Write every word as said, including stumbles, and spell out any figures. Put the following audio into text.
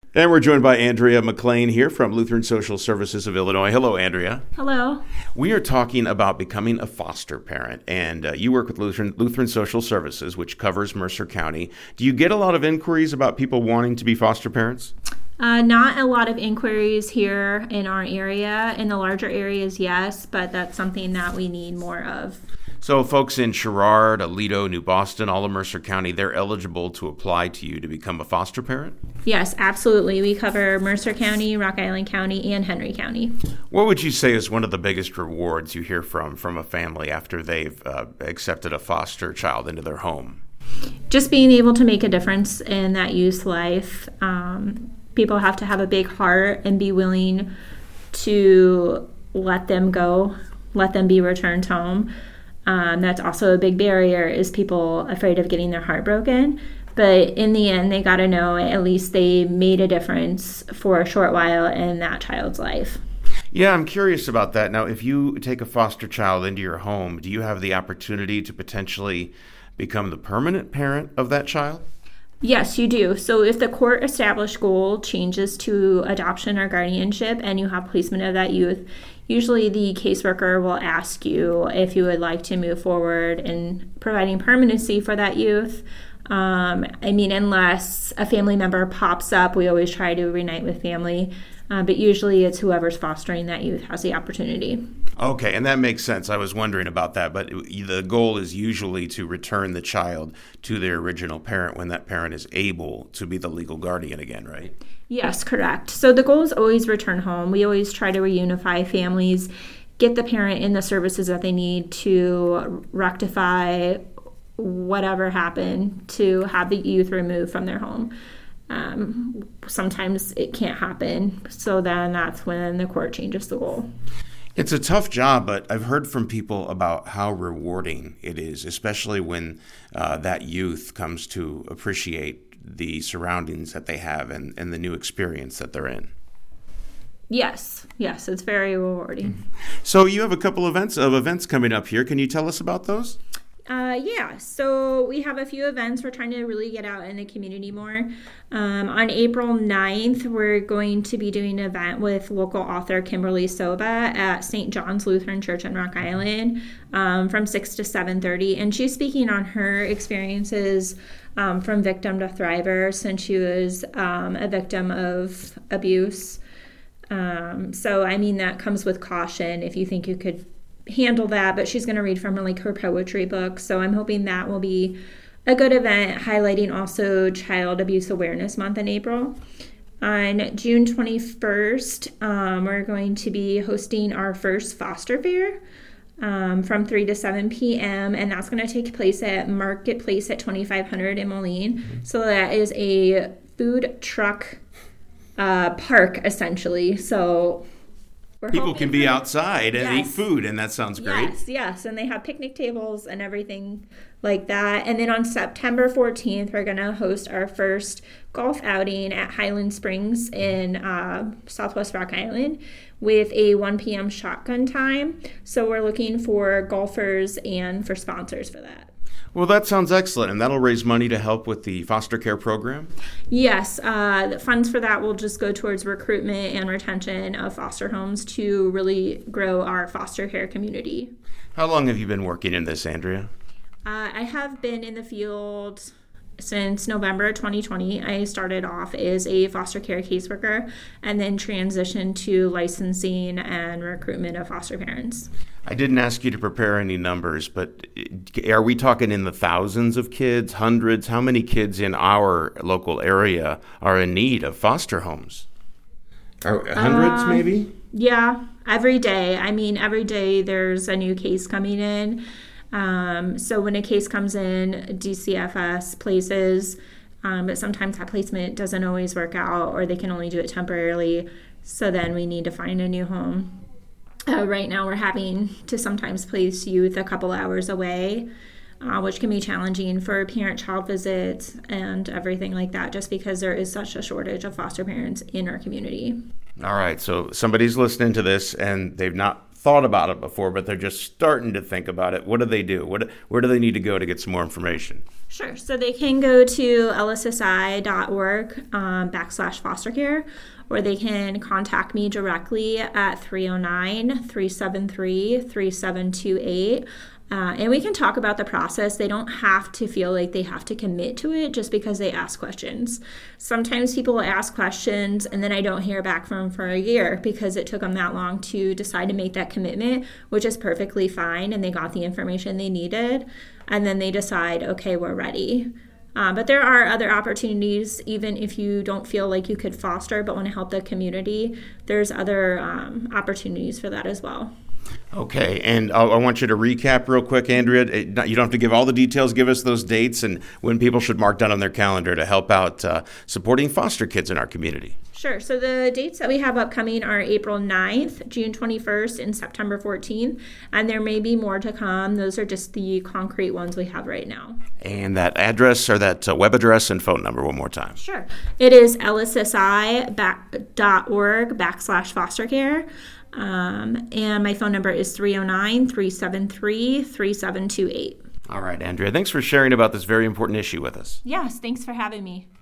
And we're joined by Andrea McLean here from Lutheran Social Services of Illinois. Hello, Andrea. Hello. We are talking about becoming a foster parent, and uh, you work with Lutheran, Lutheran Social Services, which covers Mercer County. Do you get a lot of inquiries about people wanting to be foster parents? Uh, not a lot of inquiries here in our area. In the larger areas, yes, but that's something that we need more of. So folks in Sherrard, Aledo, New Boston, all of Mercer County, they're eligible to apply to you to become a foster parent? Yes, absolutely. We cover Mercer County, Rock Island County, and Henry County. What would you say is one of the biggest rewards you hear from from a family after they've uh, accepted a foster child into their home? Just being able to make a difference in that youth's life. Um, people have to have a big heart and be willing to let them go, let them be returned home. Um, that's also a big barrier, is people afraid of getting their heart broken. But in the end, they got to know at least they made a difference for a short while in that child's life. Yeah, I'm curious about that. Now, if you take a foster child into your home, do you have the opportunity to potentially become the permanent parent of that child? Yes, you do. So if the court established goal changes to adoption or guardianship and you have placement of that youth, usually the caseworker will ask you if you would like to move forward in providing permanency for that youth. Um, I mean, unless a family member pops up, we always try to reunite with family. Uh, but usually it's whoever's fostering that youth has the opportunity. Okay, and that makes sense. I was wondering about that, but the goal is usually to return the child to their original parent when that parent is able to be the legal guardian again, right? Yes, correct. So the goal is always return home. We always try to reunify families, get the parent in the services that they need to rectify whatever happened, to have the youth removed from their home. Um, sometimes it can't happen, so then that's when the court changes the goal. It's a tough job, but I've heard from people about how rewarding it is, especially when uh, that youth comes to appreciate the surroundings that they have and, and the new experience that they're in. Yes, yes, it's very rewarding. So you have a couple events of events coming up here. Can you tell us about those? Uh, yeah, so we have a few events. We're trying to really get out in the community more. Um, on April ninth, we're going to be doing an event with local author Kimberly Soba at Saint John's Lutheran Church in Rock Island um, from six to seven thirty. And she's speaking on her experiences um, from victim to thriver since she was um, a victim of abuse. Um, so, I mean, that comes with caution if you think you could handle that, but she's going to read from her, like her poetry book. So I'm hoping that will be a good event, highlighting also Child Abuse Awareness Month in April. On June twenty-first, um, we're going to be hosting our first foster fair um, from three to seven p.m. and that's going to take place at Marketplace at twenty-five hundred in Moline. Mm-hmm. So that is a food truck uh, park essentially. So We're People can be for, outside and yes. eat food, and that sounds great. Yes, yes, and they have picnic tables and everything like that. And then on September fourteenth, we're going to host our first golf outing at Highland Springs in uh, Southwest Rock Island with a one p.m. shotgun time. So we're looking for golfers and for sponsors for that. Well, that sounds excellent, and that'll raise money to help with the foster care program? Yes, uh, the funds for that will just go towards recruitment and retention of foster homes to really grow our foster care community. How long have you been working in this, Andrea? Uh, I have been in the field since November twenty twenty. I started off as a foster care caseworker and then transitioned to licensing and recruitment of foster parents. I didn't ask you to prepare any numbers, but are we talking in the thousands of kids, hundreds? How many kids in our local area are in need of foster homes? Are hundreds, uh, maybe? Yeah, every day. I mean, every day there's a new case coming in. Um, so when a case comes in, D C F S places, um, but sometimes that placement doesn't always work out, or they can only do it temporarily. So then we need to find a new home. Uh, right now we're having to sometimes place youth a couple hours away, uh, which can be challenging for parent-child visits and everything like that, just because there is such a shortage of foster parents in our community. All right, so somebody's listening to this and they've not thought about it before, but they're just starting to think about it. What do they do? What, where do they need to go to get some more information? Sure. So they can go to lssi.org um, backslash foster care, or they can contact me directly at three oh nine, three seven three, three seven two eight. Uh, and we can talk about the process. They don't have to feel like they have to commit to it just because they ask questions. Sometimes people ask questions and then I don't hear back from them for a year because it took them that long to decide to make that commitment, which is perfectly fine. And they got the information they needed. And then they decide, okay, we're ready. Uh, but there are other opportunities, even if you don't feel like you could foster but want to help the community, there's other um, opportunities for that as well. Okay, and I want you to recap real quick, Andrea. You don't have to give all the details. Give us those dates and when people should mark down on their calendar to help out uh, supporting foster kids in our community. Sure. So the dates that we have upcoming are April ninth, June twenty-first, and September fourteenth. And there may be more to come. Those are just the concrete ones we have right now. And that address or that uh, web address and phone number one more time. Sure. It is lssi dot org backslash foster care. Um, and my phone number is three oh nine, three seven three, three seven two eight. All right, Andrea. Thanks for sharing about this very important issue with us. Yes, thanks for having me.